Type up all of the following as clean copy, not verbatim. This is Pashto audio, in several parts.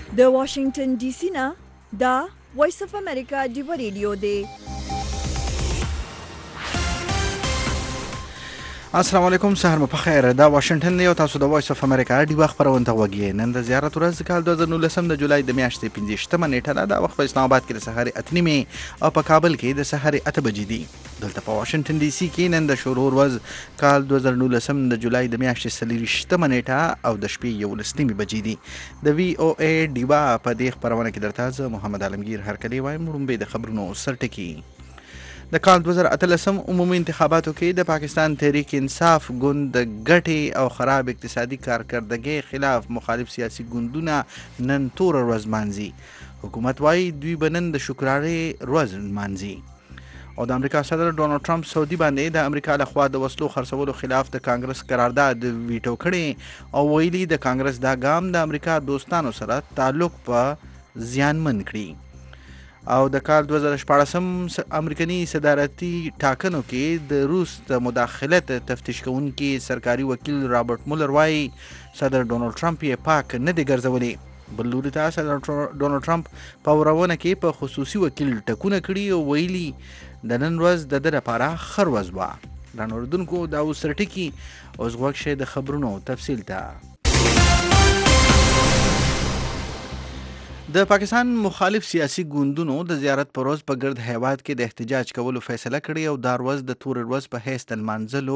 د واشنگټن ډي سي نه دا وایس اف امریکا ډیو ریډیو دی. السلام علیکم، سهار مو په خیر. دا واشنگټن دی او تاسو د وایس اف امریکا ډیو خبرونه ته وګورئ. نن د زیارت ورځ کال 2019 د جولای د میاشتې 15 نیټه ده. دا وخت په اسلام آباد کې د سحر 8:30 او په کابل کې د سحر 8 بجې دي. دلته په واشنگټن ډي سي کې نن د شروع ورځ کال 2019 د جولای د میاشتې 30 نیټه او د شپې 11 بجې دي. د وی او ای ډیو په دې خبرونه کې درته زه محمد عالمگیر هرکلی وایم. ورومبه د خبرونو سرټکی. د کال 2018 عمومي انتخاباتو کې د پاکستان تحریک انصاف ګوند د ګټې او خراب اقتصادي کارکردګۍ خلاف مخالف سیاسي ګوندونه نن تور ورځ مانځي. حکومت وايي دوی به نن د شکرانې ورځ مانځي. او د امریکا صدر ډونالد ټرمپ سعودي باندې د امریکا لخوا د وسلو خرڅولو خلاف د کانګرس قرارداد ویټو کړي او ویلي د کانګرس دا ګام د امریکا دوستانو سره تعلق په زیانمن کړي. او د کال 2014 امریکایي صدارتي ټاکنو کې د روس د مداخلت تفتیش کوونکي سرکاري وکیل رابرټ مولر وايي صدر ډونالد ټرمپ یې پاک نه دی ګرځولی. بل لوري ته صدر ډونالد ټرمپ په ورونه کې په خصوصي وکیل ټکونه کړي او ویلي د نن ورځ د ده لپاره ښه ورځ وه. درنو اردوونکو، دا اوس سرټکي. اوس غوږ شئ د خبرونو تفصیل ته. د پاکستان مخالف سیاسي ګوندونو د زیارت پر ورځ په ګرد هیواد کې د احتجاج کولو فیصله کړې او دا ورځ د تور ورځ په حیث د لمانځلو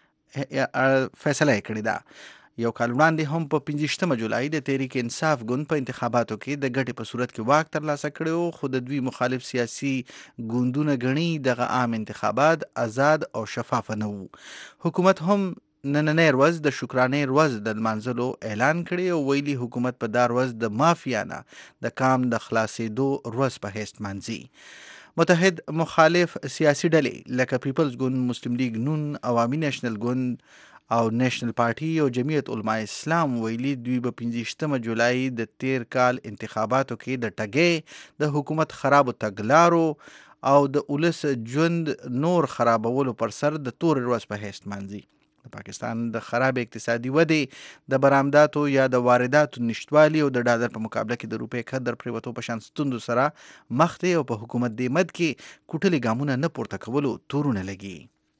فیصله یې کړې ده. یو کال وړاندې هم په 15 جولای د تحریک انصاف ګوند په انتخاباتو کې د ګټې په صورت کې واک ترلاسه کړی، خو د دوی مخالف سیاسي ګوندونه ګڼي دغه عام انتخابات آزاد او شفاف نه وو. حکومت هم نننۍ ورځ د شکرانې ورځ د لمانځلو اعلان کړی او ویلي حکومت په دا ورځ د مافیا نه د کام د خلاصېدو ورځ په حیث مانځي. متحد مخالف سیاسي ډلې لکه پیپلز ګوند، مسلم لیگ نون، عوامي نیشنل ګوند او نیشنل پارټي او جمعیت علماء اسلام ویلي دوی به 15 جولای د تیر کال انتخاباتو کې د ټګۍ د حکومت خرابو تګلارو او د ولس ژوند نور خرابولو پر سر د تور ورځ په حیث مانځي. د پاکستان د خراب اقتصادي ودې، د برآمداتو یا د وارداتو نشتوالي او د ډالر په مقابله کې د روپۍ قدر پریوتو په شان ستونزو سره مخ دی او په حکومت د مد کې کوټلې ګامونه نه پورته کولو تورونه لګي.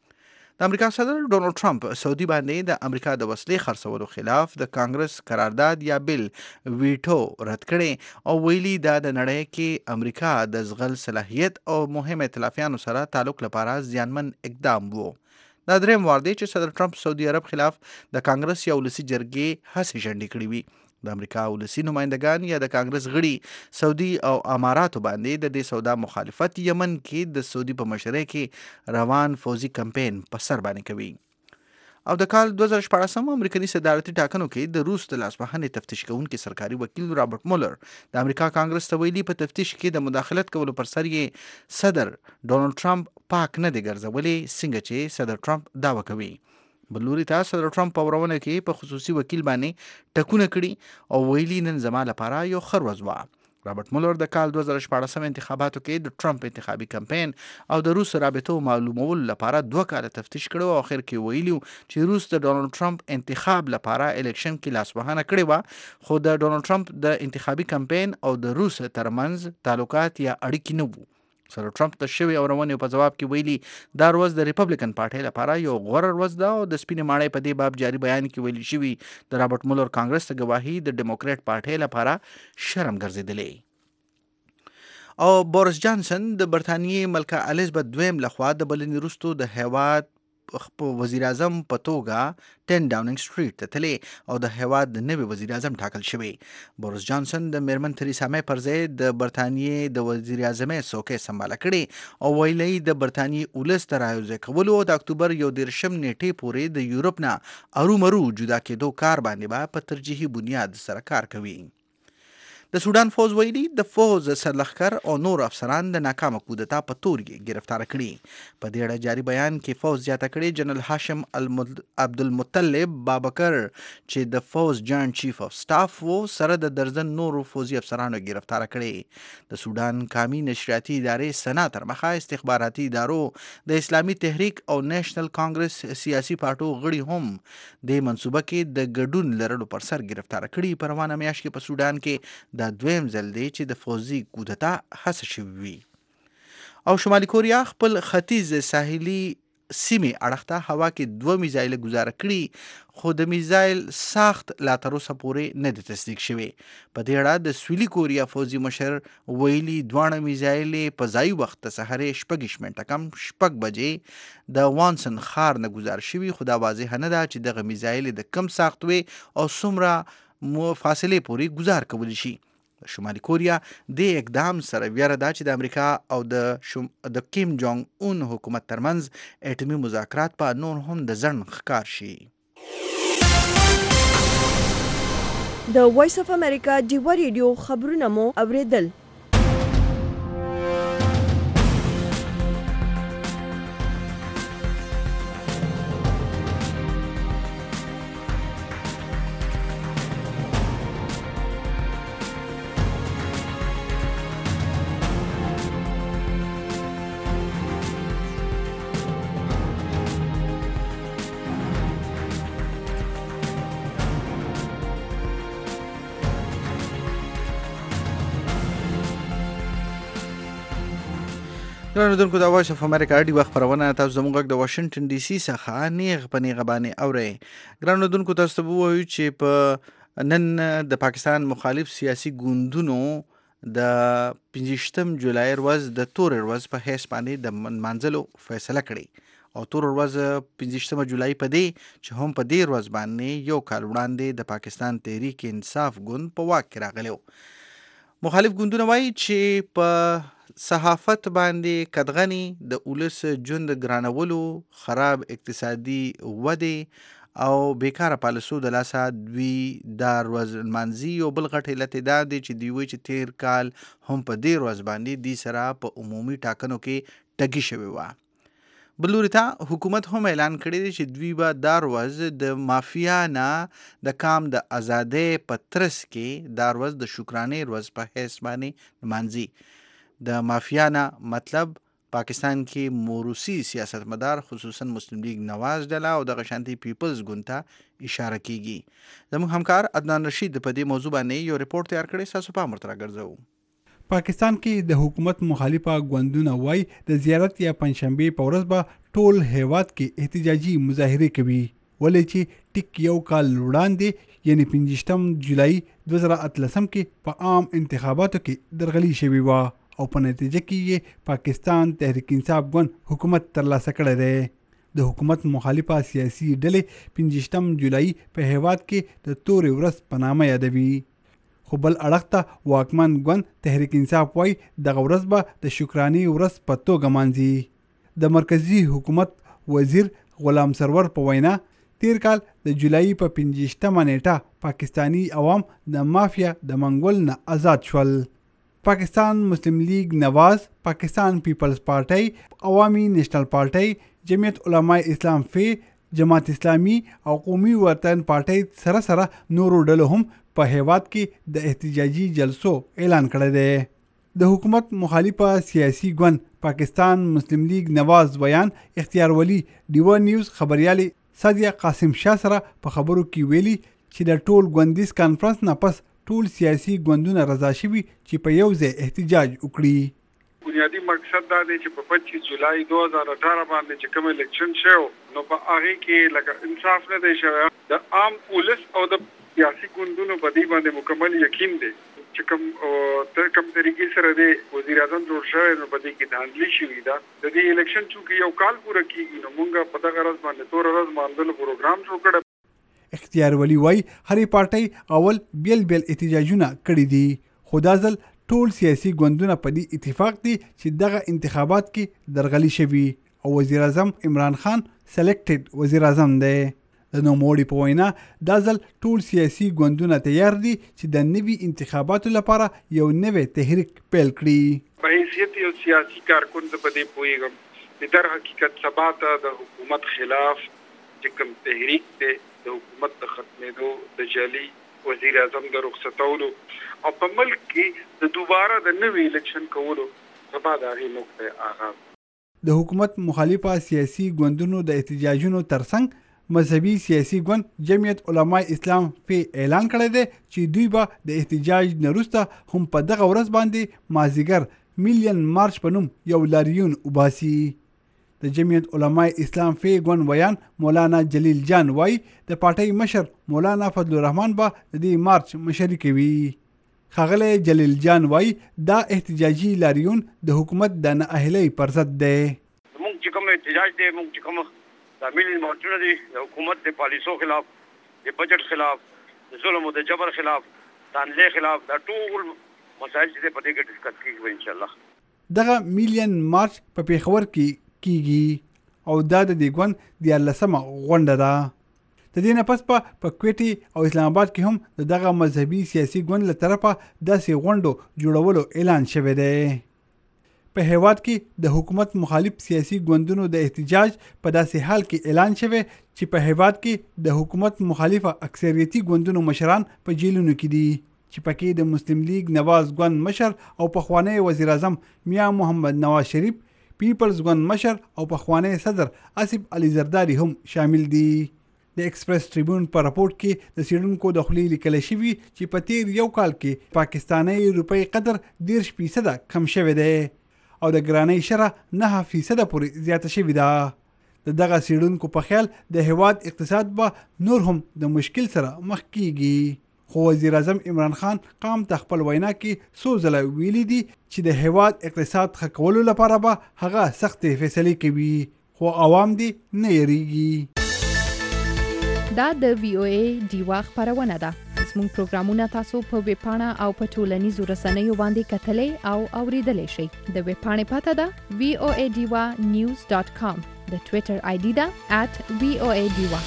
د امریکا صدر ډونالد ټرمپ سعودي باندې د امریکا د وسلې خرڅولو خلاف د کانګرس قرارداد یا بل ویټو رد کړي او ویلي دا د نړۍ کې امریکا د زغل صلاحیت او مهم ائتلافیانو سره تعلق لپاره زیانمن اقدام وو. دا درېیم وار دی چې صدر ټرمپ سعودي عرب خلاف د کانګرس یا ولسي جرګې هڅې شنډې کړې وي. د امریکا ولسي نمایندګان یا د کانګرس غړي سعودي او اماراتو باندې د دې سودا مخالفت یمن کې د سعودي په مشرۍ کې روان فوزي کمپین په سر باندې کوي. او د کال 2014 امریکایي صدارتي ټاکنو کې د روس د لاسوهنې تفتیش کوونکي سرکاري وکیل رابرټ مولر د امریکا کانګرس ته ویلي په تفتیش کې د مداخلت کولو پر سر یې صدر ډونالد ټرمپ پاک نه دی ګرځولی، څنګه چې صدر ټرمپ دعوه کوي. بل لوري ته صدر ټرمپ په ورونه کې په خصوصي وکیل باندې ټکونه کړي او ویلي نن زما لپاره یو ښه ورځ وه. رابرټ مولر د کال 2014 انتخاباتو کې د ټرمپ انتخابي کمپین او د روس رابطو معلومولو لپاره 2 کاله تفتیش کړو او اخر کې ویلي چې روس د ډونالد ټرمپ انتخاب لپاره الیکشن کې لاسوهنه کړې وه، خو د ډونالد ټرمپ د انتخابي کمپین او د روس ترمنځ تعلقات یا اړیکې نه وو. صدر ټرمپ د شوی اورونې په جواب کې ویلي دا ورځ د ریپبلیکن پارټۍ لپاره یو غوره ورځ ده او د سپینې ماڼۍ په دې باب جاري بیان کې ویلي شوي د رابرټ مولر کانګرس ته ګواهي د ډیموکریټ پارټۍ لپاره شرم ګرځېدلی. او بوریس جانسن د برطانیې ملکه الیزابت دویم لخوا د بلنې وروستو د هیواد وزیر اعظم په توګه 10 ډاونینګ سټریټ ته تللی او د هیواد د نوي وزیر اعظم ټاکل شوی. بوریس جانسن د میرمن تریسا مې پر ځای د برطانیې د وزیر اعظمۍ څوکۍ سمباله کړې او ویلي د برطانیې ولس ته رايوځای کولو او د اکتوبر 11 نیټې پورې د یورپ نه ارومرو جدا کېدو کار باندې به په ترجیحي بنیاد سره کار کوي. د سودان فوز ویلي د فوز سرلښکر او نور افسران د ناکامه کودتا په تور گرفتار کړي. په دې اړه جاري بیان کې فوز زیاته کړي جنرال هاشم عبدالمطلب بابکر چې د فوز جوائنټ چیف اف سټاف وو سره د درزن نورو فوزي افسرانو گرفتار کړي. د سودان قومي نشریاتي ادارې سنا تر مخه استخباراتي ادارو د اسلامي تحریک او نیشنل کانګرس سیاسي پارټو غړي هم د منصوبه کې د ګډون لرلو پر سر گرفتار کړي. په روانه میاشت کې په سودان کې دا دویم ځل دی چې د فوزي کودتا هڅه شوې وي. او شمالي کوریا خپل ختیځ ساحلي سیمې اړخ ته هوا کې 2 میزایل ګزاره کړي، خو د میزایل ساخت لا تر اوسه پورې نه دی تصدیق شوی. په دې اړه د سویلي کوریا فوزي مشر ویلي دواړه میزایل په ځایي وخت د سهار 6 منټه کم 6 بجې د وانسن ښار نه ګزار شوي، خو دا واضح نه ده چې دغه میزایل د کم ساخت وي او څومره فاصلې پورې ګزار کولی شي. شمالي کوریا د اقدام سره ویره ده چې د امریکا او د کیم جونګ اون حکومت ترمنځ اټومي مذاکرات په نور هم د ځنډ ښکار شي. د وایس اف امریکا ډیوا ریډیو خبرونه مو اوریدل. ګرانو اوریدونکو د وایس اف امریکا ډیوا خپرونه تاسو زموږ د واشنگټن ډي سي څخه نیغ په نیغه باندې اورئ. ګرانو اوریدونکو تاسو ته ووایو چې په نن د پاکستان مخالف سیاسي ګوندونو د 15 جولای ورځ د تورې ورځ په حیث باندې د منځلو فیصله کړې او تور ورځ 15 جولای په دې چې هم په دې ورځ باندې یو کال وړاندې د پاکستان تحریک انصاف ګوند په واک کې راغلی. مخالف ګوندونه وایي چې په صحافت باندې کدغني د اولس ژوند ګرانولو، خراب اقتصادي ودې او بیکاره پالیسو د لاسه دوی دا ورځ لمانځي. او بل غټ علت دا دی چې دوی وایي چې تیر کال هم په دې ورځ باندې دوی سره په عمومي ټاکنو کې ټګي شوې وه. بل لوري ته حکومت هم اعلان کړی دی چې دوی به دا ورځ د مافیا نه د کام د ازادۍ په ترڅ کې دا ورځ د شکرانې ورځ په حیث باندې لمانځي. د مافیا نه مطلب پاکستان کې موروثي سیاستمدار خصوصا مسلم لیگ نواز ډله او د شانتي پیپلز ګوند ته اشاره کیږي. زموږ همکار عدنان رشید په دې موضوع باندې یو ریپورت تیار کړی، تاسو په امر تر راګرځو. پاکستان کې د حکومت مخالفه ګوندونه وای د زیارت یا پنځشنبه په ورځ به ټول هیواد کې احتجاجي مظاهره کوي، ولې چې ټیک یو کال وړاندې یعنی 15 جولای 2013 کې په عام انتخاباتو کې درغلي شوې و او په نتیجه کې یې پاکستان تحریک انصاف ګوند حکومت ترلاسه کړی دی. د حکومت مخالفه سیاسي ډلې 15 جولای په هیواد کې د تورې ورځ په نامه یادوي، خو بل اړخ ته واکمن ګوند تحریک انصاف وای دغه ورځ به د شکرانې ورځ په توګه مانځي. د مرکزی حکومت وزیر غلام سرور په وینا تیر کال د جولای په 15 نیټه پاکستانی عوام د مافیا د منګول نه آزاد شول. پاکستان مسلم لیگ نواز، پاکستان پیپلز پارټي، عوامي نیشنل پارټي، جمعیت علماء اسلام فی، جماعت اسلامی او قومي وطن پارټي سره سره نورو ډلو هم په هیواد کې د احتجاجي جلسو اعلان کړی دی. د حکومت مخالفه سیاسي ګوند پاکستان مسلم لیگ نواز بیان اختیار ولی ډیوا نیوز خبريالي سادیه قاسم شاه سره په خبرو کې ویلي چې د ټول ګوندیز کانفرنس نه پس ټول سیاسي ګوندونه رضا شوي چې په یو ځای احتجاج وکړي. بنیادی مقصد دا دی چې په 25 جولای 2018 باندې چې کوم الیکشن شو نو په هغه کې لکه انصاف نه دی شوی. د عام پولیس او د سیاسي ګوندونو په دې باندې مکمل یقین دی چې کوم طریقې سره د وزیر اعظم جوړ شوی نو په دې کې داخلي شوی دا د دې الیکشن چې یو کال پوره کیږي نو موږ په دغه ورځ باندې تور ورځ باندې پروګرام جوړ کړ. اختیار ولی وای هرې پارټي اول بیل احتجاجونه کړي دي، خو دا ځل ټول سیاسي ګوندونه په دې اتفاق دي چې دغه انتخابات کې درغلي شوي او وزیر اعظم عمران خان سلیکټډ وزیر اعظم دی. د نوموړي په وینا دا ځل ټول سیاسي ګوندونه تیار دي چې د نوي انتخاباتو لپاره یو نوی تحریک پیل کړي. په حیثیت یو سیاسي کارکون ته په دې پوهیږم چې در حقیقت سبا ته د حکومت خلاف چې کوم تحریک دی د حکومت د ختمېدو، د جعلي وزیر اعظم د رخصتولو او په ملک کې د دوباره د نوي الیکشن کولو سبا د هغې نقطې آغاز. د حکومت مخالفه سیاسي ګوندونو د احتجاجونو ترڅنګ مذهبي سیاسي ګوند جمعیت علماء اسلام په اعلان کړی دی چې دوی به د احتجاج نه وروسته هم په دغه ورځ باندې مازدیګر میلیون مارچ په نوم یو لاریون وباسي. د جمعیت علماء اسلام په ګوند ویان مولانا جلیل جان وای د پارټۍ مشر مولانا فضل الرحمن به د دې مارچ مشري کوي. ښاغلی جلیل جان وای دا احتجاجي لاریون د حکومت د نااهلۍ پر ضد دی. موږ چې کوم احتجاج دی موږ چې کوم د میلیون مارچونه دي د حکومت د پالیسو خلاف د بجټ خلاف د ظلم او د جبر خلاف د حملې خلاف دا ټول مسایل چې په دې کې ډسکس کیږي ان شاء الله. دغه میلیون مارچ په پیښور کې کیږي او دا د دې ګوند د 14مه غونډه ده. د دې نه پس په کوټي او اسلام آباد کې هم دغه مذهبي سیاسي ګوند له طرفه داسې غونډو جوړولو اعلان شوی دی. په هیواد کې د حکومت مخالف سیاسي ګوندونو د احتجاج په داسې حال کې اعلان شوی چې په هیواد کې د حکومت مخالفه اکثریتي ګوندونو مشران په جیلونو کې دي چې پکې د مسلم لیگ نواز ګوند مشر او پخوانی وزیر اعظم میاں محمد نواز شریف، پیپلز ګوند مشر او پخوانی صدر آصف علي زرداری هم شامل دي. د ایکسپریس ټریبیون په راپورټ کې د څېړونکو د خولې لیکل شوي چې په تیر یو کال کې پاکستاني روپۍ قدر 10% کم شوی دی او د ګرانۍ شرح 9% پورې زیاته شوې ده. د دغه څېړونکو په خیال د هیواد اقتصاد به نور هم د مشکل سره مخ کیږي. خو وزیر اعظم عمران خان قام ته خپل وینا کې څو ځله ویلي دي چې د هیواد اقتصاد ښه کولو لپاره به هغه سختې فیصلې کوي خو عوام دې نه یریږي. دا د VOA ډیوا خبرونه ده. زموږ پروګرامونه تاسو په ویب پاڼه او په ټولنیزو رسنیو باندې کتلای او اوریدلای شئ. د ویب پاڼې پته ده voadiwa.news.com. د ټوئیټر آی ډي ده @voadiwa.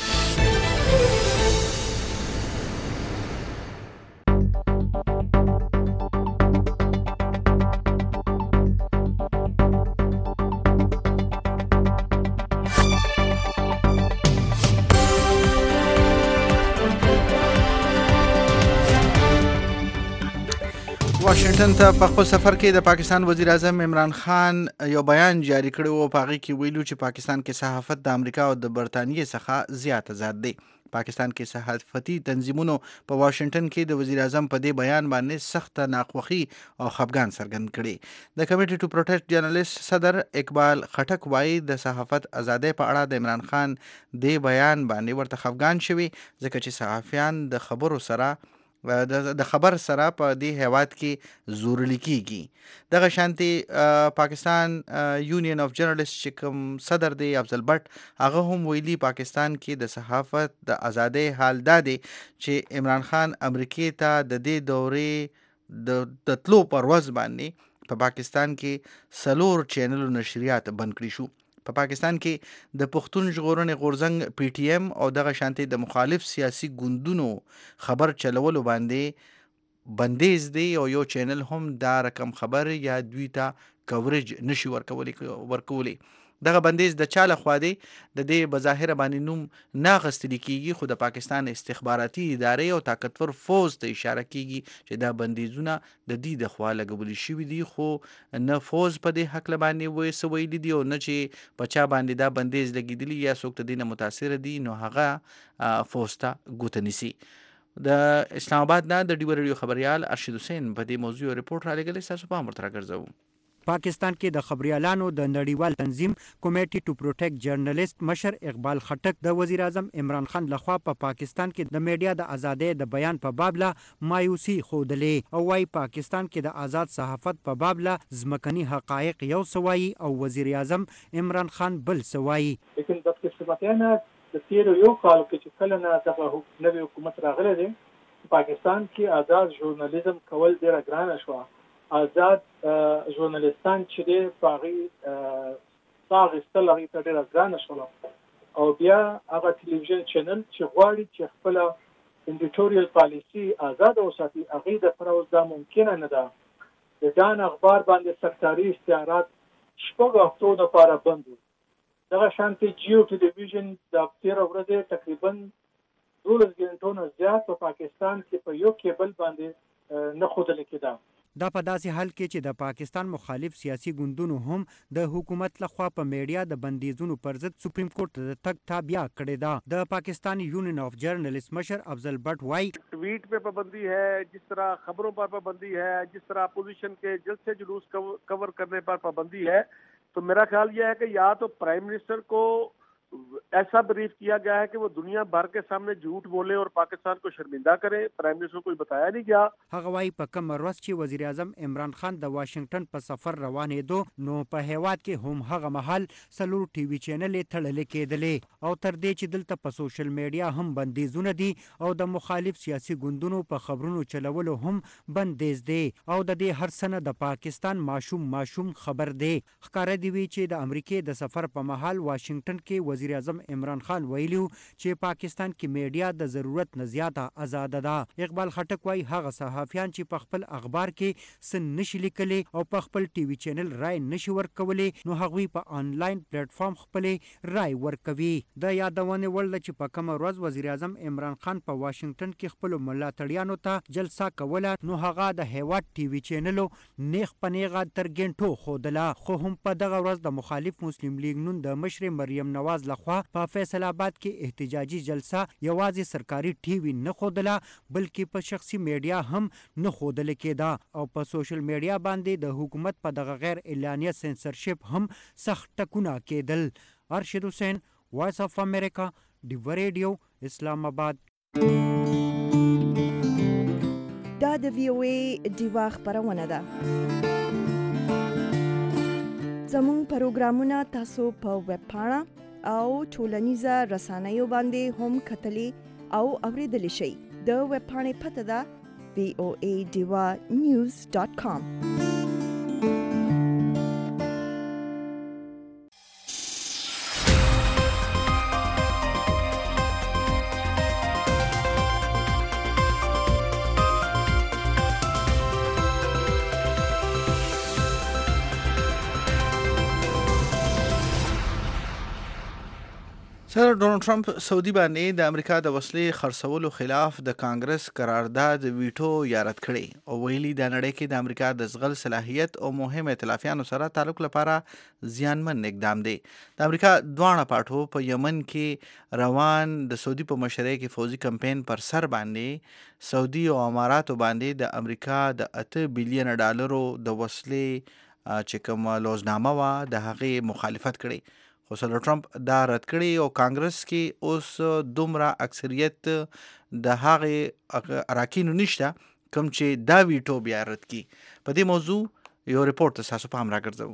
واشنگټن ته په خپل سفر کې د پاکستان وزیر اعظم عمران خان یو بیان جاری کړی و په هغه کې ویلو چې پاکستان کې صحافت د امریکا او د برتانیې څخه زیات آزاد دی. پاکستان کې صحافتي تنظیمونو په واشنگټن کې د وزیر اعظم په دې بیان باندې سخت ناخوښي او خفګان څرګند کړي. د کمیټي ټو پروټیکټ جرنالست صدر اقبال خټک وایي د صحافت ازادۍ په اړه د عمران خان دې بیان باندې ورته خفګان شوي ځکه چې صحافیان د خبر سره په دې هیواد کې زورلی کیږي. دغه شانتي پاکستان یونین اف جرنالست چې کوم صدر دی افضل بټ هغه هم ویلي پاکستان کې د صحافت د ازادۍ حال دا دی چې عمران خان امریکې ته د دې دورې د تلو پر ورځ باندې په پاکستان کې 4 چینل نشریات بند کړي شو. په پاکستان کې د پښتون ژغورنې غورځنګ پی ټی ایم او دغه شانتي د مخالف سیاسي ګوندونو خبر چلولو باندې بندیز دی او یو چینل هم دا رقم خبر یا دوی ته کوریج نشي ورکولی. دغه بندیز د چا لخوا دی د دې بظاهر باندې نوم نه اخیستل کیږي خو د پاکستان استخباراتي ادارې او طاقتور فوج ته اشاره کیږي چې دا بندیزونه د دې د خوا لګول شوي دي خو نه فوج په دې حق باندې ویلي دي او نه چې په چا باندې دا بندیز لګیدلی یا څوک ته دې نه متاثر دي نو هغه فوج ته ګوته نیسي. د اسلام آباد نه د ډیو ریډیو خبريال ارشد حسین په دې موضوع ریپورت را لګلې تاسو په امر تر ګرځو. پاکستان کې د خبريالانو د نړیوال تنظیم کمیټي ټو پروټیکټ جرنالست مشر اقبال خټک د وزیر اعظم عمران خان لخوا په پاکستان کې د میډیا د ازادۍ د بیان په باب له مایوسی خوده او وايي پاکستان کې د آزاد صحافت په باب له ځمکني حقایق یو سوایي او وزیر اعظم عمران خان بل سوایي. لیکن د قسمتیانه د تیر یو کال کې چې کله نه د نوې حکومت راغله دي پاکستان کې آزاد ژورنالیزم کول ډیر ګران شو. آزاد ژورنالیستان چې دی باغی ساغستل هغه ته ډیر ګران شو او بیا هغه ټلویزیون چینل چې غواړي چې خپل ایډیټوریال پالیسی آزاد اوساتي هغه د پروز دا ممکن نه ده. د ځان اخبار باندې سکتاري استعارات شپږ هفتو لپاره بند دي. دغه شانتي جیو ټلویزیون د تیر ورځې تقریبا 12 غنټو نه زیات په پاکستان کې په یو کیبل باندې نه ښودل کېده. دا په داسې حال کې چې د پاکستان مخالف سیاسي ګوندونو هم د حکومت لخوا په میډیا د بندیزونو پر ضد سپریم کورټ ته د تګ تابع کړې ده. د پاکستان یونین آف جرنلسٹ مشر افضل بٹ وايي ट्वीट पे पाबंदी है, जिस तरह खबरों पर पाबंदी है, जिस तरह अपोजिशन के जलसे जुलूस कवर करने पर पाबंदी है, तो मेरा ख्याल यह है कि या तो प्राइम मिनिस्टर को ऐसा ब्रीफ किया गया है कि वो दुनिया भर के सामने झूठ बोले और पाकिस्तान को शर्मिंदा करे. प्राइम मिनिस्टर को बताया नहीं गया. هغه وايي په کوم ورځ چې وزیر اعظم عمران خان د واشنگټن په سفر روانېدو نو په هیواد کې هم هغه مهال څلور ټي وي چینلې تړلې کېدلې او تر دې چې دلته په سوشل میډیا هم بندیزونه دي او د مخالف سیاسي ګوندونو په خبرونو چلولو هم بندیز دی او د دې هر څه نه د پاکستان ماشوم خبر دی. ښکاره دی وی چې د امریکای د سفر په مهال واشنگټن کې وزیر اعظم عمران خان ویلیو چې پاکستان کې میډیا د ضرورت نه زیاته آزاد ده. اقبال خټک وايي هغه صحافیان چې په خپل اخبار کې سن نشي لیکلي او په خپل ټي وي چینل رائے نشي ورکولي نو هغوی په آنلاین پلیټ فارم خپل رائے ورکوي. د یادونه ول چې په کوم ورځ وزیر اعظم عمران خان په واشنگټن کې خپل ملاتړیانو ته جلسه کوله نو هغه د هیواد ټي وي چینلو نیغ پنیغه تر ګنټو خودله خو هم په دغه ورځ د مخالف مسلم لیگ نون د مشر مریم نواز لخوا په فیصل آباد کې احتجاجي جلسه یوازې سرکاري ټي وي نه خودله بلکې په شخصي میډیا هم نه خودل کېده او په سوشل میډیا باندې د حکومت په دغه غیر اعلانیه سنسرشپ هم سخت ټکونه کېدل. ارشد حسین، وایس اف امریکا، ډیو ریډیو، اسلام آباد. دا د وی او ای ډیوا خبرونه ده. زموږ پروګرامونه تاسو په ویب پاڼه او ټولنیزه رسنیو باندې هم کتلی او اوریدلی شئ. د ویب پاڼې پته ده voadivanews.com. صدر ډونالد ټرمپ سعودي باندې د امریکا د وسلې خرڅولو خلاف د کانګرس قرارداد ویټو یا رد کړی او ویلي د نړۍ کې د امریکا د زغل صلاحیت او مهم ائتلافیانو سره تعلق لپاره زیانمن اقدام دی. د امریکا دواړه پاټو په یمن کې روان د سعودي په مشرۍ کې فوزي کمپاین پر سر باندې سعودي او اماراتو باندې د امریکا د 8 بلین ډالرو د وسلې چې کوم لوزنامه وه د هغې مخالفت کړی خو صدر ټرمپ دا رد کړی او کانګرس کې اوس دومره اکثریت د هغې اراکینو نشته کوم چې دا ویټو بیا رد کړي. په دې موضوع یو ریپورت تاسو په هم راګرځوو.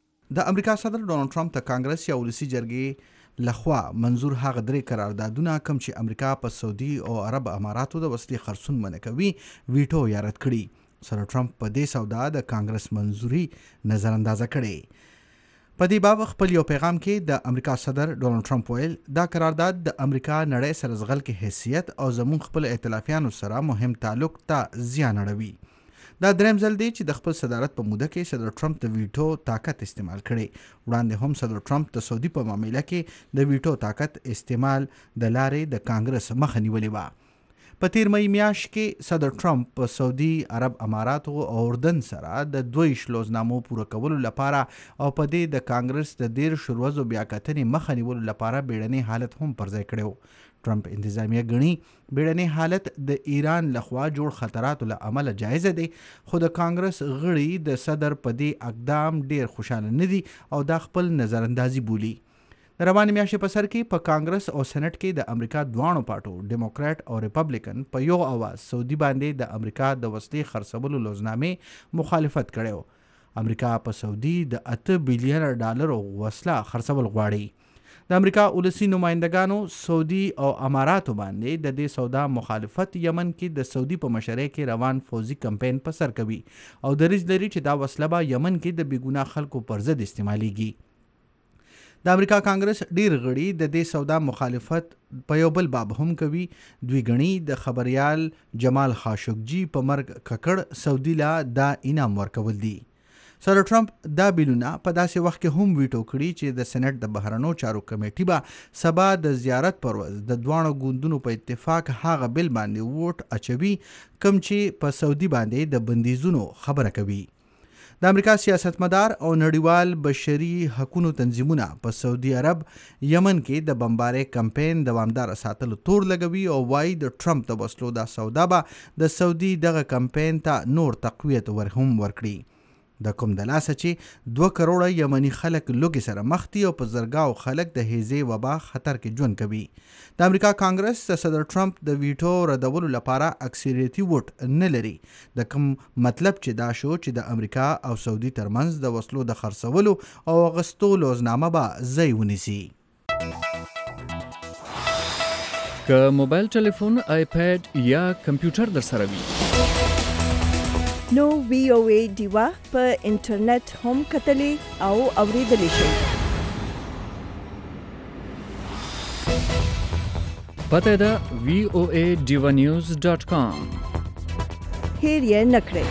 د امریکا صدر ډونالد ټرمپ د کانګرس یا ولسي جرګې لخوا منظور هغه درې قراردادونه کوم چې امریکا په سعودي او عرب اماراتو د وسلې خرڅون منع کوي ویټو یا رد کړي. صدر ټرمپ په دې سودا د کانګرس منظوري نظر اندازه کړي. په دې باب خپل یو پیغام کې د امریکا صدر ډونالد ټرمپ ویل دا قرارداد د امریکا نړۍ سره زغل کې حیثیت او زموږ خپل ائتلافیانو سره مهم تعلق ته زیان اړوي. دا دریم ځل دی چې د خپل صدارت په موده کې صدر ټرمپ د ویټو طاقت استعمال کړي. وړاندې هم صدر ټرمپ د سعودي په معامله کې د ویټو طاقت استعمال د لارې د کانګرس مخه نیولې وه. په تیر مئی میاشت کې صدر ټرمپ په سعودي عرب اماراتو او اردن سره د 22 لوزنامو پوره کولو لپاره او په دې د کانګرس د 13 ورځو بیاکتنې مخه نیولو لپاره بیړنی حالت هم پر ځای کړی. ټرمپ انتظامیه ګڼي بیړنی حالت د ایران لخوا جوړ خطراتو له امله جایزه دی خو د کانګرس غړي د صدر په دې اقدام ډیر خوشاله نه دي او دا خپل نظر اندازي بولي. د روانې میاشتې په سر کې په کانګرس او سېنات کې د امریکا دواړو پاټو ډیموکرات او ریپبلیکن په یو اواز سعودي باندې د امریکا د وسلې خرڅولو لوزنامې مخالفت کړی. امریکا په سعودي د 8 بلین ډالرو وسله خرڅول غواړي. د امریکا ولسي نمائندګانو سعودي او اماراتو باندې د دې سودا مخالفت یمن کې د سعودي په مشرۍ کې روان فوزي کمپاین په سر کوي او دریځ لري چې دا وسله به یمن کې د بېګناه خلکو پر ضد استعمالیږي. د امریکا کانګرس ډیر غړي د دې سودا مخالفت په یو بل باب هم کوي. دوی غني د خبريال جمال خاشقجي په مرګ ککړ سعودي لا دا انعام ورکول دي. سر ټرمپ دا بیلونه په داسې وخت کې هم ویټو کړي چې د سېنات د بهرنیو چارو کمیټې به سبا د زیارت پر ورځ د دواړو ګوندونو په اتفاق هغه بیل باندې ووټ اچوي کوم چې په سعودي باندې د بندیزونو خبره کوي. د امریکا سیاستمدار او نړیوال بشري حقوقو تنظیمونه په سعودي عرب یمن کې د بمبارۍ کمپاین دوامدار ساتلو تور لګوي او وایي د ټرمپ د وسلو دا سودا به د سعودي دغه کمپاین ته نور تقویت ورهم ورکړي. د کوم د لاسه چې 2 کروڑه یمني خلک لوږې سره مخ دي او په زرګاو خلک د هیزې وبا خطر کې ژوند کوي. د امریکا کانګرس د صدر ټرمپ د ویټو ردولو لپاره اکثریتي ووټ نه لري، د کوم مطلب چې دا شو چې د امریکا او سعودي ترمنځ د وسلو د خرڅولو او اغوستو لوزنامه به ځای ونیسي. که موبایل ټلیفون، آیپیډ یا کمپیوټر در سره وي نو VOA ډیوا په انټرنیټ هم کتلی او اوریدلی شئ. پته ده voaDivanews.com. هیر یې نکړئ.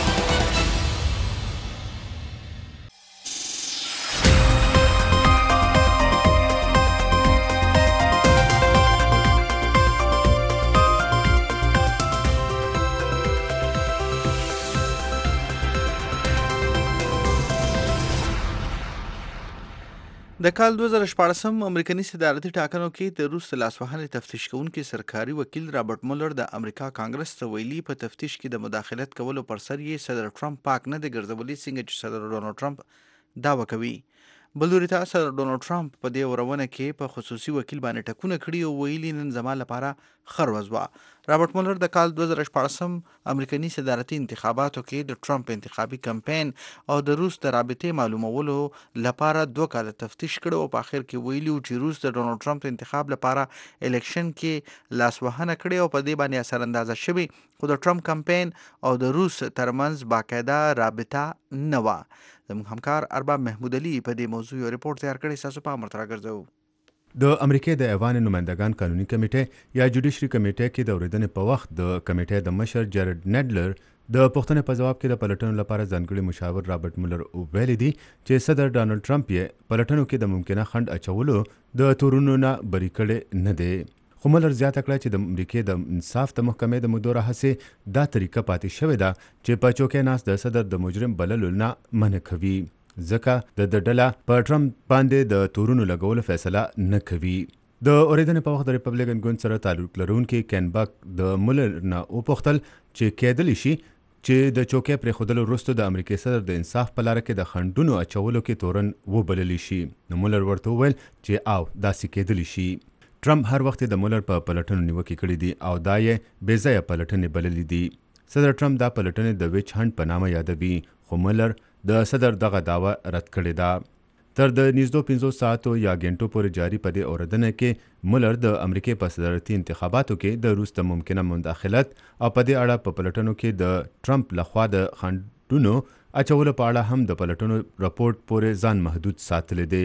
د کال 2014 امریکایي صدارتي ټاکنو کې د روس لاسوهنې تفتیش کوونکي سرکاري وکیل رابرټ مولر د امریکا کانګرس ته ویلي په تفتیش کې د مداخلت کولو پر سر یې صدر ټرمپ پاک نه دی ګرځولی، څنګه چې صدر ډونالډ ټرمپ دعوه کوي. بل لوري ته صدر ډونالډ ټرمپ په دې ورونه کې په خصوصي وکیل باندې ټکونه کړي او ویلي نن زما لپاره ښه ورځ وه. رابرټ مولر د کال 2014 امریکایي صدارتي انتخاباتو کې د ټرمپ انتخابي کمپاین او د روس د رابطې معلومولو لپاره 2 کاله تفتیش کړو او په آخر کې ویلي چې روس د ډونالډ ټرمپ انتخاب لپاره الیکشن کې لاسوهنه کړې او په دې باندې اثر اندازه شوي، خو د ټرمپ کمپاین او د روس ترمنځ باقاعده رابطه نه وه. زموږ همکار ارباب محمود علي په دې موضوع یو رپورټ تیار کړی، ستاسو پام ورته راګرځوو. د امریکای د ایوان نمائندگان قانوني کمیټه یا جوډیشري کمیټه کې د اورېدنې په وخت د کمیټې د مشر جارډ نیډلر د پوښتنې په جواب کې د پلټنو لپاره ځانګړي مشاور رابرټ مولر ویلي دي چې صدر ډانلډ ټرمپ یې پلټنو کې د ممکنه خنډ اچولو د تورونو نه بری کړی نه دی. خو مولر زیاته کړه چې د امریکې د انصاف د محکمې د مدو راهیسې دا طریقه پاتې شوې ده چې په چوکۍ ناست د صدر د مجرم بللو نه منع کوي، ځکه د ډله په ټرمپ باندې د تورونو لګولو فیصله نه کوي. د اورېدنې په وخت د ریپبلیکن ګوند سره تعلق لرونکي کین بک د مولر نه وپوښتل چې کېدلی شي چې د چوکۍ پرېښودلو وروسته د امریکې صدر د انصاف په لاره کې د خنډونو اچولو کې تورن وبللی شي. نو مولر ورته وویل چې داسې کېدلی شي. ټرمپ هر وخت د مولر په پلټنو نیوکې کړې دي او دا یې بې ځایه پلټنې بللې دي. صدر ټرمپ دا پلټنې د ویچ هنټ په نامه یادوي، خو مولر د صدر دغه دعوه رد کړې ده. تر د نږدې 50 ساعتو یا غنټو پورې جاری په دې اورېدنه کې مولر د امریکې په صدارتي انتخاباتو کې د روس د ممکنه مداخلت او په دې اړه په پلټنو کې د ټرمپ لخوا د خنډونو اچولو په اړه هم د پلټنو رپورټ پورې ځان محدود ساتلی دی.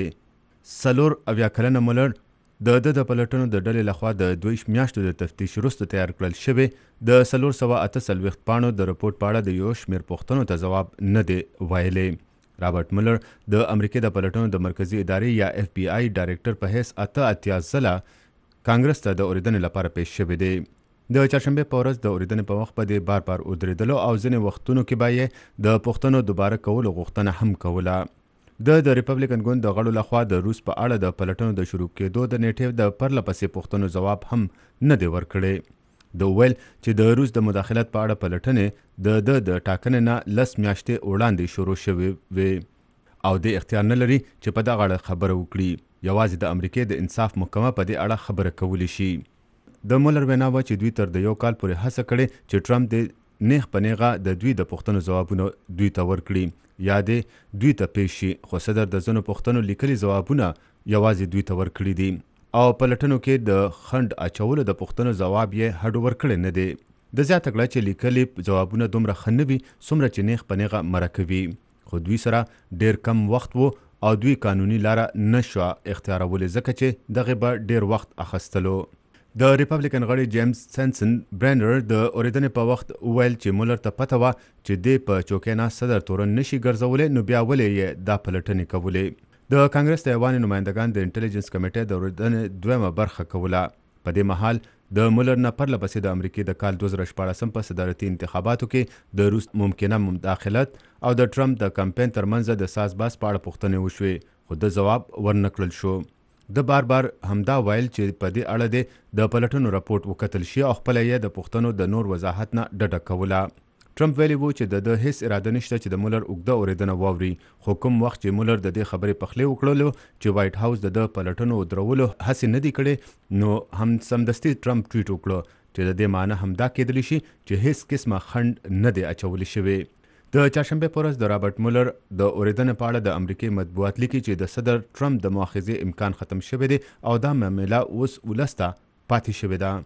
4 کلنه مولر د پلټنو د ډلې لخوا د 2 میاشتو د تفتیش وروسته تیار کړل شوی د 448 پاڼو د رپورټ په اړه د یو شمېر پوښتنو ته ځواب نه دی ویلی. رابرټ مولر د امریکې د پلټنو د مرکزي ادارې یا FBI ډایرکټر په حیث 88 ځله کانګرس ته د اورېدنې لپاره پیش شوی دی. د چهارشنبې په ورځ د اورېدنې په وخت به د بار ودرېدلو او ځینې وختونو کې به یې د پوښتنو دوباره کولو غوښتنه هم کوله. د ریپبلیکن ګوند د غړو لخوا د روس په اړه د پلټنو د شروع کېدو د نیټې د پرلپسې پوښتنو ځواب هم نه دی ورکړی. د ویل چې د روس د مداخلت په اړه پلټنې د ټاکنې نه 10 میاشتې وړاندې شروع شوې وې او د اختیار نه لري چې په دغه اړه خبره وکړي. یوازې د امریکې د انصاف محکمه په دې اړه خبره کولی شي. د مولر وینا وه چې دوی تر د 1 کال پورې هڅه کړې چې ټرمپ د نیغ په نیغه د دوی د پوښتنو ځوابونه دوی ته ورکړي یا د دوی ته پیش شي، خو صدر د ځینو پوښتنو لیکلي ځوابونه یوازې دوی ته ورکړي دي او پلټنو کې د خنډ اچولو د پوښتنو ځواب یې هډو ورکړی نه دی. د زیاته کړه چې لیکلي ځوابونه دومره ښه نه وي څومره چې نیغ په نیغه مرکه وي، خو دوی سره ډېر کم وخت و او دوی قانوني لاره نه شوه اختیارولی ځکه چې دغې به ډېر وخت اخیستلو. د ریپبلیکن غړي جیمز سنسن برینر د اوریدنې په وخت ویل چې مولر ته پته وه چې دی په چوکۍ ناست صدر تورن نشي ګرځولی، نو بیا ولې یې دا پلټنې کولې. د کانګرس د ایوان نمایندګان د انټلیجنس کمیټې د اوریدنې دویمه برخه کوله. په دې مهال د مولر نه پرله پسې د امریکې د کال 2014 په صدارتي انتخاباتو کې د روس ممکنه مداخلت او د ټرمپ د کمپین ترمنځ د سازباز په اړه پوښتنې وشوې، خو د ځواب ورنکړل شو. د بار همدا ویل چې په دې اړه د پلټنو راپورټ وکتل شي او خپله یې د پوښتنو د نور وضاحت نه ډډه کوله. ټرمپ ویلي وو چې د هیڅ اراده نشته چې د مولر اوږده اورېدنه واوري، خو کوم وخت چې مولر د دې خبرې پخلی وکړلو چې وایټ هاوس د پلټنو درولو هڅې نه دي کړې، نو هم سمدستي ټرمپ ټویټ وکړو چې د دې معنی همدا کېدلی شي چې هیڅ قسمه خنډ نه دی اچولی شوی. د چهارشنبه په ورځ د رابرټ مولر د اورېدنې په اړه د امریکې مطبوعات لیکي چې د صدر ټرمپ د مؤاخذې امکان ختم شوی دی او دا معامله اوس ولس ته پاتې شوې ده.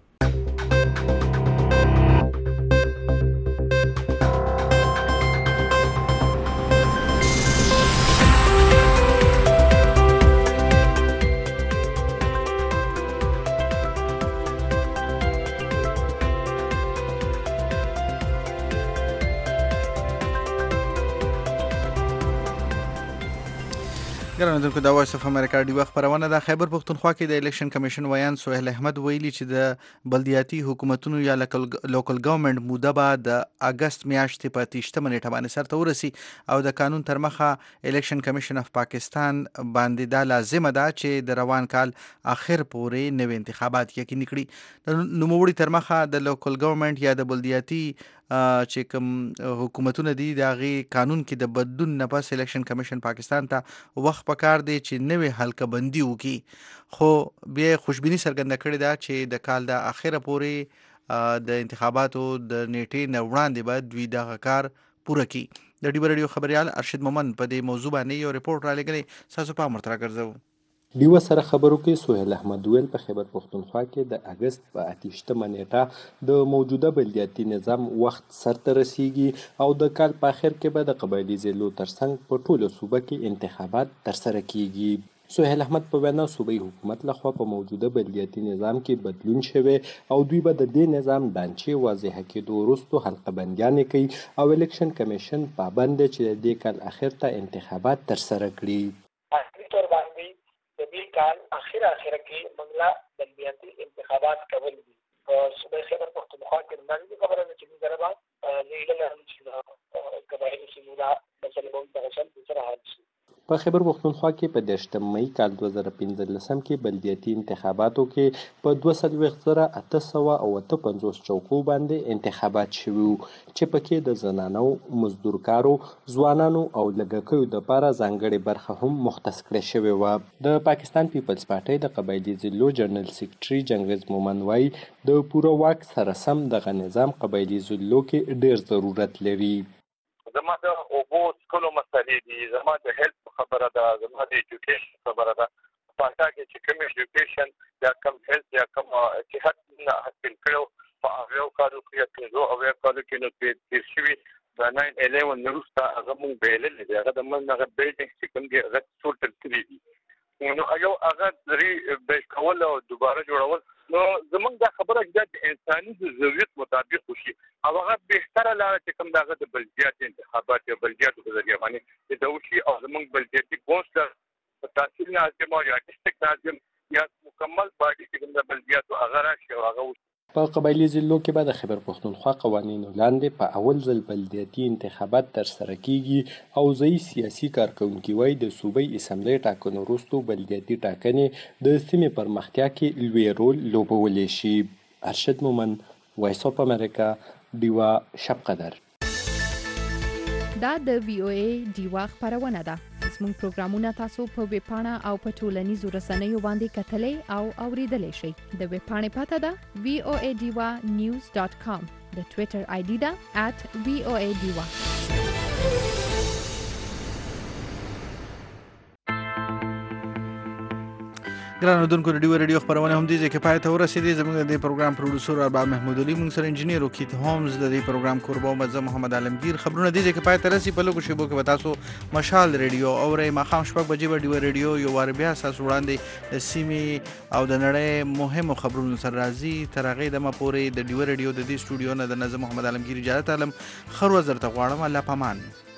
ګرانو د وایس اف امریکا ډیوه خبرونه د خیبر پښتونخوا کې د الیکشن کمیشن ویان سهیل احمد ویلي چې د بلدیاتي حکومتونو یا لوکل ګورنمنت موده به د اگست میاشتې په 30 نیټه باندې سرته ورسي او د قانون تر مخه الیکشن کمیشن اف پاکستان باندې دا لازمه ده چې د روان کال اخر پورې نوې انتخابات یقیني کړي. د نوموړي تر مخه د لوکل ګورنمنت یا د بلدیاتي چې کوم حکومتونه دي د هغې قانون کې د بدلون نه پس الیکشن کمیشن پاکستان ته وخت پکار دی چې نوې حلقه بندي وکړي، خو بیا خوشبیني څرګنده کړې ده چې د کال د اخره پورې د انتخاباتو د نیټې نه وړاندې به دوی دغه کار پوره کړي. د ډیبر رادیو خبریال ارشد مومن په دې موضوع باندې یو رپورټ را لېږلی، ستاسو پام ورته راګرځوو. ډیوه سره خبرو کې سهیل احمد ویل په خیبر پښتونخوا کې د اگست په 28 نیټه د موجوده بلدیاتي نظام وخت سرته رسیږي او د کال په اخر کې به د قبایلي ضلعو ترڅنګ په ټوله صوبه کې انتخابات ترسره کیږي. سهیل احمد په وینا صوبایي حکومت لخوا په موجوده بلدیاتي نظام کې بدلون شوی او دوی به د دې نظام دانچې واضحه کېدو وروسته حلقه بندیانې کوي او الیکشن کمیشن پابند دی چې د دې کال اخر ته انتخابات ترسره کړي. د دې کال اخره کې منګلا بلدیاتي انتخابات کول دي. صوبې خیبر پښتونخوا کې باندې خبره ده چې موږ دربا لیدل هم چې قبایلي سیمونه مثلا په تاسو سره حل شي. په خیبر پښتونخوا کې په 10 مئی کال 2015 کې بلدیاتي انتخاباتو کې په 2,858 چوکو باندې انتخابات شوي چې پکې د زنانو، مزدورکارو، ځوانانو او لږکیو دپاره ځانګړې برخه هم مختص کړې شوې وه. د پاکستان پیپلز پارټۍ د قبایلي ضلعو جنرال سیکرټري جنګیز مومن وایي د پوره واک سره سم دغه نظام قبایلي ضلعو کې ډېر ضرورت لري. زما د اوبو څښلو مسلې دي، زما د هیلث خبره ده، زما د ایجوکیشن خبره ده. په پاکستان کې چې کوم ایجوکیشن یا کوم هیلث یا کوم صحت نه حاصل کړو په هغه کارو کې چې هغه کارو کې نو تیر شوي د 9/11 وروسته هغه مونږ بیللې دي، هغه د موږ هغه بیلډینګ چې کوم دي هغه ټول کړي دي، نو هغه درې بیل کول او دوباره جوړول. نو زمونږ دا خبره چې د انساني ضرورت مطابق وشي او هغه بهتره لاره چې کوم دغه د بلدیاتي انتخابات یا بلدیاتو په ذریعه باندې د وشي او زمونږ بلدیاتي کونسلر په تحصیل ناظم او یا ډسټرکټ ناظم یا مکمل باډي چې کوم د بلدیاتو هغه راشي او هغه په قبایلي ضلعو کې به د خیبر پښتونخوا قوانینو لاندې په اول ځل بلدیاتي انتخابات ترسره کیږي او ځایي سیاسي کارکوونکي وایي د صوبایي اسمبلۍ ټاکنو وروسته بلدیاتي ټاکنې د سیمې پرمختیا کې لوی رول لوبولی شي. ارشد مومن، وایس اف امریکا، ډیوه شب قدر. دا د وی او ای ډیوه خبرونه ده. زموږ پروګرامونه تاسو په ویب پاڼه او په ټولنیزو رسنیو باندې کتلای او اوریدلای شئ. د ویب پاڼې پته ده voadiwa.news.com. د ټوئیټر آی ډي ده @voadiwa. ګران اردوونکو ریډیو خبرونه هم دي چې پای ته ورسېدې. زموږ د پروګرام پروډوسر ارباب محمود علي، موږ سره انجینیر وکیت هومز، د دې پروګرام کوربه مزه محمد عالمگیر. خبرونه دي چې پای ته رسي په لږو شیبو کې تاسو مشال ریډیو اورئ. ماښام شپږ بجې به ریډیو یو وار بیا تاسو وړاندې د سیمې او د نړۍ مهمو خبرونو سره راځي. تر هغې دمه پورې د ریډیو د دې سټوډیو نه د نظم محمد عالمگیر اجازه تعلم. ښه ورځ درته غواړم. الله پامان.